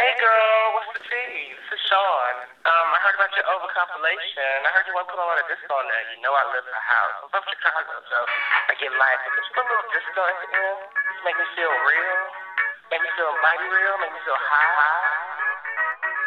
Hey girl, what's the tea? This is Sean. I heard about your over compilation. I heard you want to put on a disco on there. You know I live in a house. I'm from Chicago, so I get life. But could you put a little disco in here? Make me feel real. Make me feel mighty real. Make me feel high.